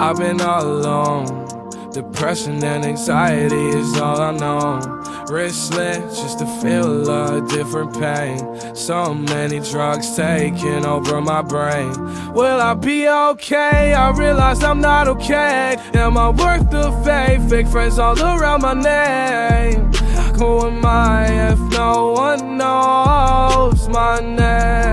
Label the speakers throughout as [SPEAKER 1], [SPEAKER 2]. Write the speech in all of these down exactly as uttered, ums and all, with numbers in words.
[SPEAKER 1] I've been all alone. Depression and anxiety is all I know. Wristlet just to feel a different pain. So many drugs taking over my brain. Will I be okay? I realize I'm not okay. Am I worth the fake? Fake friends all around my name. Who am I if no one knows my name?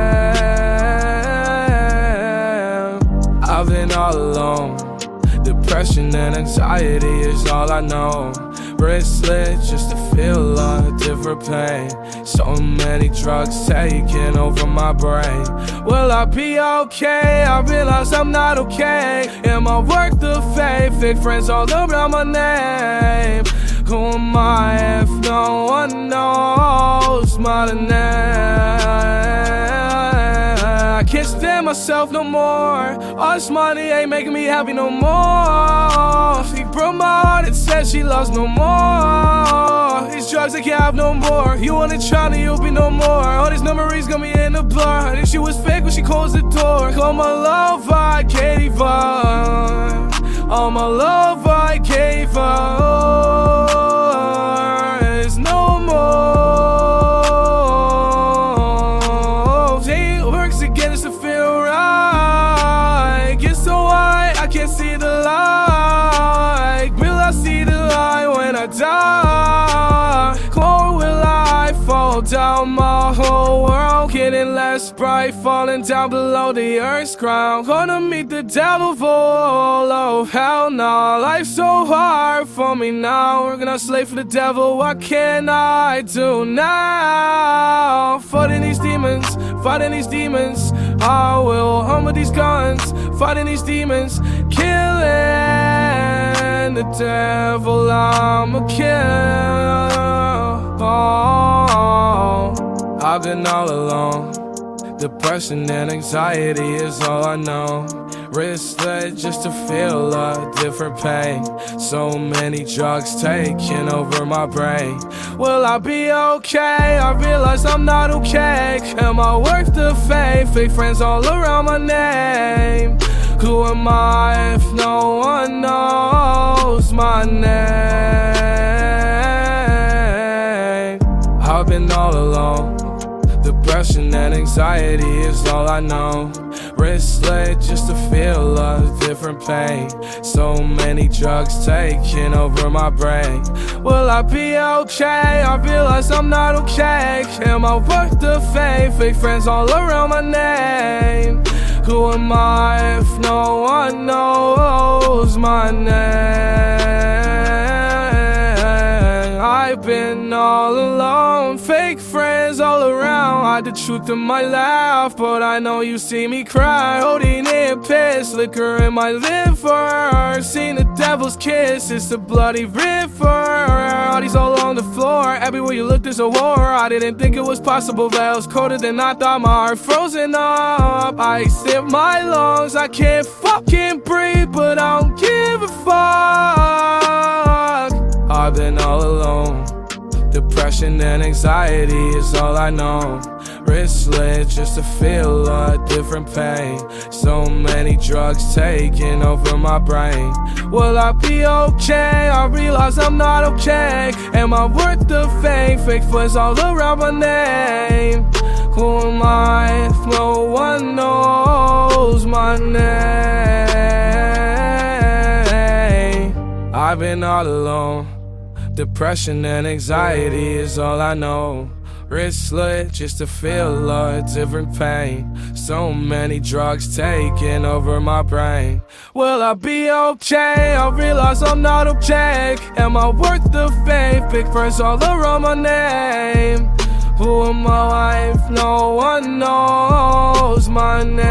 [SPEAKER 1] I've been all alone. Depression and anxiety is all I know. Wristlet just to feel a different pain. So many drugs taking over my brain. Will I be okay? I realize I'm not okay. Am I worth the fake? Fake friends all around my name. Who am I if no one knows my name? I can't stand myself no more. All this money ain't making me happy no more. She broke my heart and said she loves no more. These drugs I can't have no more. You wanna try me, you'll be no more. All these memories got me in the blur. I think she was fake when she closed the door. Call my love, I gave her. All my love I gave her. There's no more. It works against to feel right. Get so high, I can't see the light. Will I see the light when I die? Or will I fall down? My whole world getting less bright, falling down below the earth's ground. Gonna meet the devil for all, oh hell no. Life's so hard for me now. We're gonna slave for the devil, what can I do now? Fighting these demons, fighting these demons. I will humble these guns, fighting these demons. Killing the devil, I'm a kill. Oh, I've been all alone. Depression and anxiety is all I know. Wristlet just to feel a different pain. So many drugs taking over my brain. Will I be okay? I realize I'm not okay. Am I worth the fake? Fake friends all around my name. Who am I if no one knows my name? I've been all alone. Depression and anxiety is all I know. Wristlet just to feel a different pain. So many drugs taking over my brain. Will I be okay? I realize I'm not okay. Am I worth the fake? Fake friends all around my name. Who am I if no one knows my name? I've been all alone. Fake friends all around. Hide the truth in my laugh, but I know you see me cry. Holding in piss, liquor in my liver. Seen the devil's kiss, it's a bloody river. Bodies all on the floor, everywhere you look there's a war. I didn't think it was possible, but it was colder than I thought. My heart frozen up, I sip my lungs. I can't fucking breathe, but I don't give a fuck. I've been all alone. Depression and anxiety is all I know. Wristlet just to feel a different pain. So many drugs taking over my brain. Will I be okay? I realize I'm not okay. Am I worth the fake? Fake friends all around my name. Who am I if no one knows my name? I've been all alone. Depression and anxiety is all I know. Wristlet just to feel a different pain. So many drugs taking over my brain. Will I be okay? I realize I'm not okay. Am I worth the fake? Big friends all around my name. Who am I if no one knows my name?